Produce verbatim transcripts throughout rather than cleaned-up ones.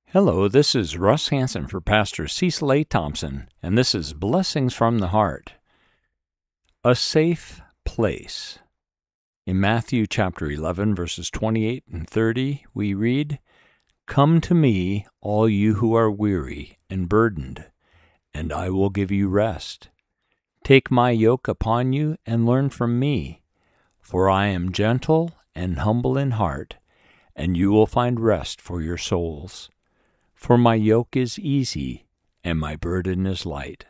Hello, this is Russ Hansen for Pastor Cecil A. Thompson, and this is Blessings from the Heart. A safe place. In Matthew chapter eleven, verses twenty-eight and thirty, we read, "Come to me, all you who are weary and burdened, and I will give you rest. Take my yoke upon you and learn from me, for I am gentle and humble in heart, and you will find rest for your souls. For my yoke is easy, and my burden is light."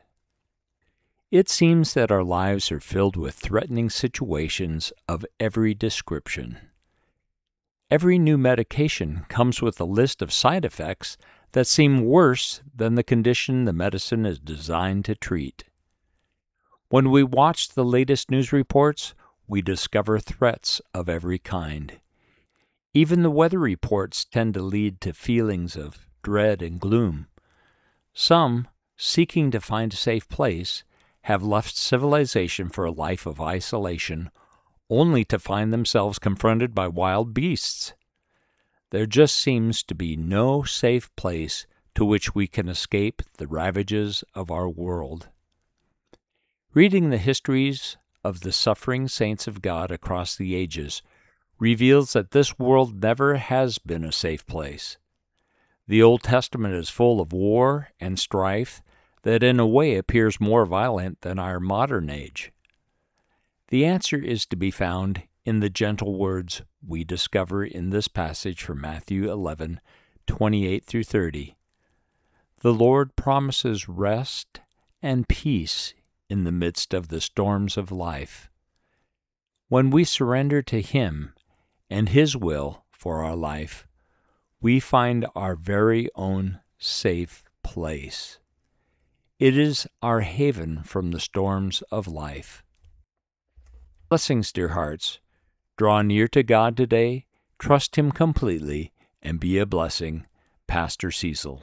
It seems that our lives are filled with threatening situations of every description. Every new medication comes with a list of side effects that seem worse than the condition the medicine is designed to treat. When we watch the latest news reports, we discover threats of every kind. Even the weather reports tend to lead to feelings of dread and gloom. Some, seeking to find a safe place, have left civilization for a life of isolation, only to find themselves confronted by wild beasts. There just seems to be no safe place to which we can escape the ravages of our world. Reading the histories of the suffering saints of God across the ages reveals that this world never has been a safe place. The Old Testament is full of war and strife that in a way appears more violent than our modern age. The answer is to be found in the gentle words we discover in this passage from Matthew eleven, twenty-eight through thirty. The Lord promises rest and peace in the midst of the storms of life. When we surrender to Him and His will for our life, we find our very own safe place. It is our haven from the storms of life. Blessings, dear hearts. Draw near to God today, trust Him completely, and be a blessing. Pastor Cecil.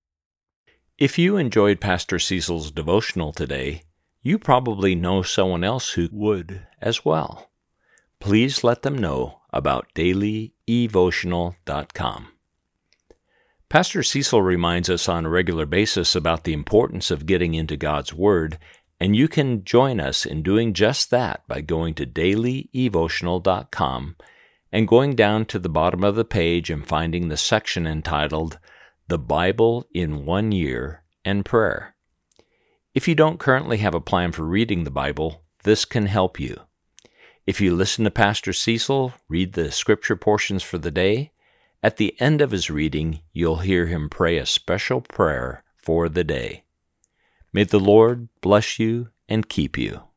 If you enjoyed Pastor Cecil's devotional today, you probably know someone else who would as well. Please let them know about daily evotional dot com. Pastor Cecil reminds us on a regular basis about the importance of getting into God's Word, and you can join us in doing just that by going to daily evotional dot com and going down to the bottom of the page and finding the section entitled The Bible in One Year and Prayer. If you don't currently have a plan for reading the Bible, this can help you. If you listen to Pastor Cecil read the scripture portions for the day, at the end of his reading, you'll hear him pray a special prayer for the day. May the Lord bless you and keep you.